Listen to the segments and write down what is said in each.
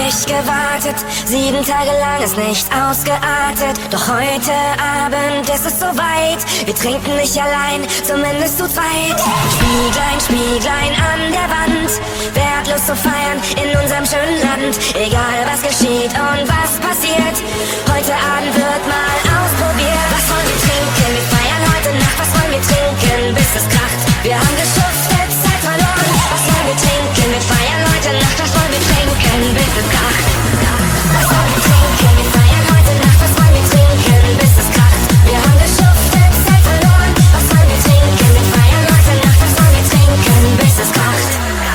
dich gewartet, 7 Tage lang ist nicht ausgeartet. Doch heute Abend ist es soweit, wir trinken nicht allein, zumindest zu zweit. Spieglein, Spieglein an der Wand, wer hat Lust zu feiern in unserem schönen Land? Egal was geschieht und was passiert, heute Abend wird mal ausprobiert. Was wollen wir trinken? Wir feiern heute Nacht. Was wollen wir trinken, bis es kracht? Wir haben geschuftet, Zeit verloren. Was wollen wir trinken? Wir feiern heute Nacht. Was wollen wir trinken, bis es kracht? Was wollen wir trinken? Wir feiern heute Nacht. Was wollen wir trinken, bis es kracht? Wir haben geschuftet, Zeit verloren. Was wollen wir trinken? Wir feiern heute Nacht. Was wollen wir trinken, bis es kracht?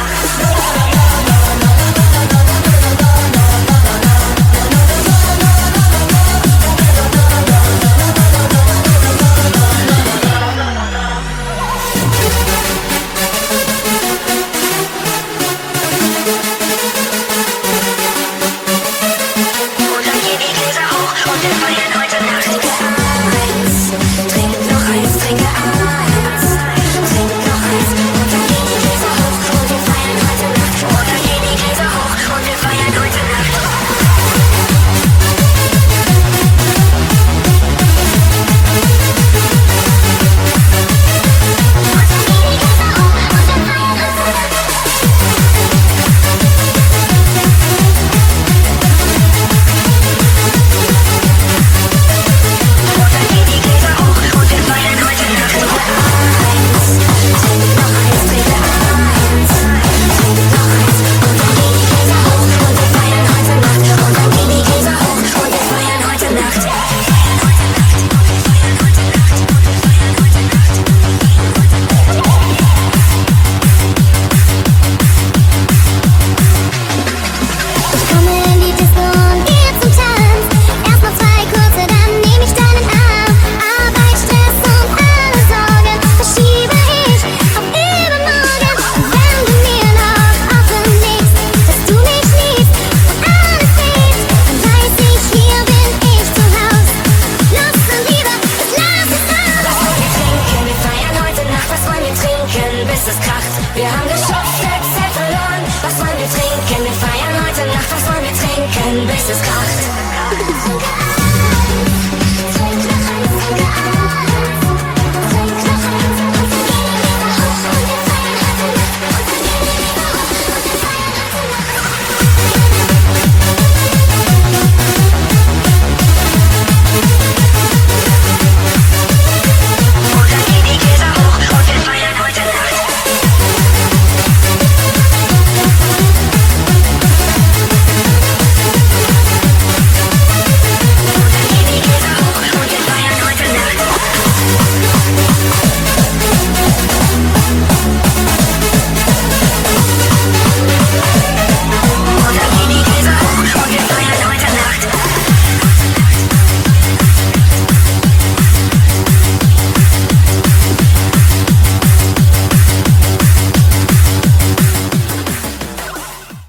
Wir haben geschuftet, Zeit verloren. Was wollen wir trinken? Wir feiern heute Nacht. Was wollen wir trinken, bis es kracht?